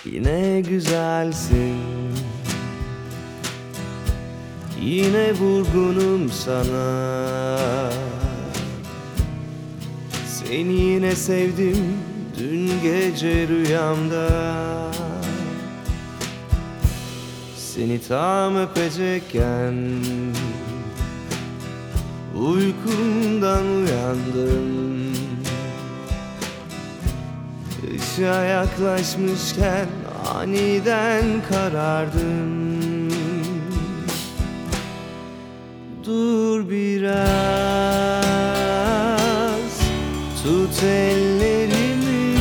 Yine güzelsin, yine vurgunum sana. Seni yine sevdim dün gece rüyamda. Seni tam öpecekken uykumdan uyandım. Işığa yaklaşmışken aniden karardım. Dur biraz, tut ellerimi,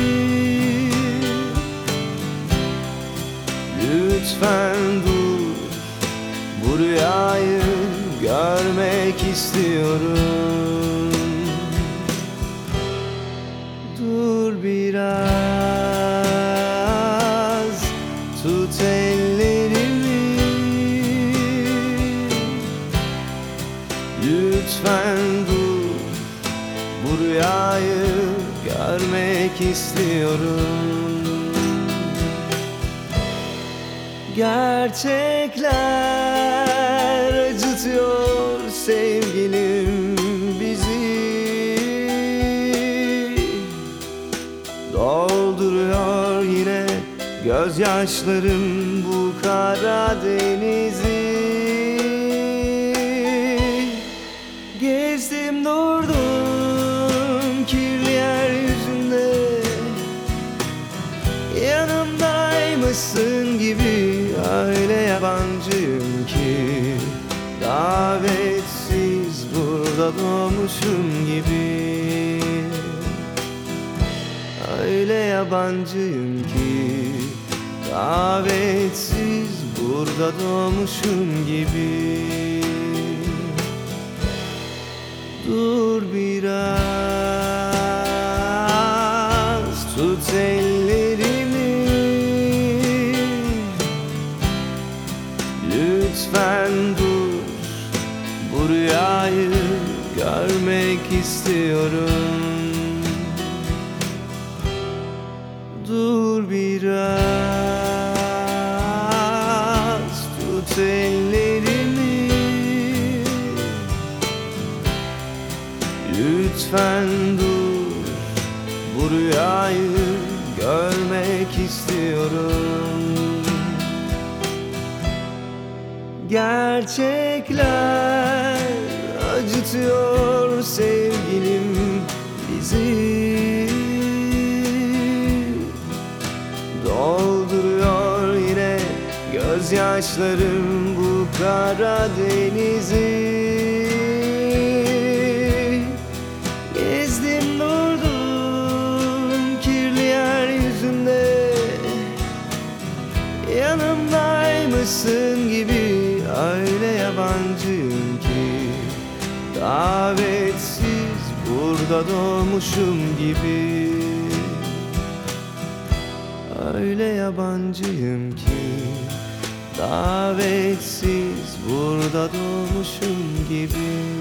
lütfen dur, bu rüyayı görmek istiyorum. Dur biraz, tut ellerimi, lütfen dur, bu rüyayı görmek istiyorum. Gerçekler acıtıyor sevgilim bizi, dolduruyor yine gözyaşlarım bu kara denizi. Gezdim durdum kirli yeryüzünde, yanımdaymışsın gibi. Öyle yabancıyım ki davetsiz burada doğmuşum gibi. Öyle yabancıyım ki davetsiz burada doğmuşum gibi. Dur biraz, tut ellerimi, lütfen dur, bu rüyayı görmek istiyorum. Dur biraz, tut ellerimi, lütfen dur, bu rüyayı görmek istiyorum. Gerçekler acıtıyor sevgilim bizi, dolduruyor yine gözyaşlarım bu kara denizi. Gezdim durdum kirli yeryüzünde, yanımdaymışsın gibi. Öyle yabancıyım ki davetsiz burada doğmuşum gibi. Öyle yabancıyım ki davetsiz burada doğmuşum gibi.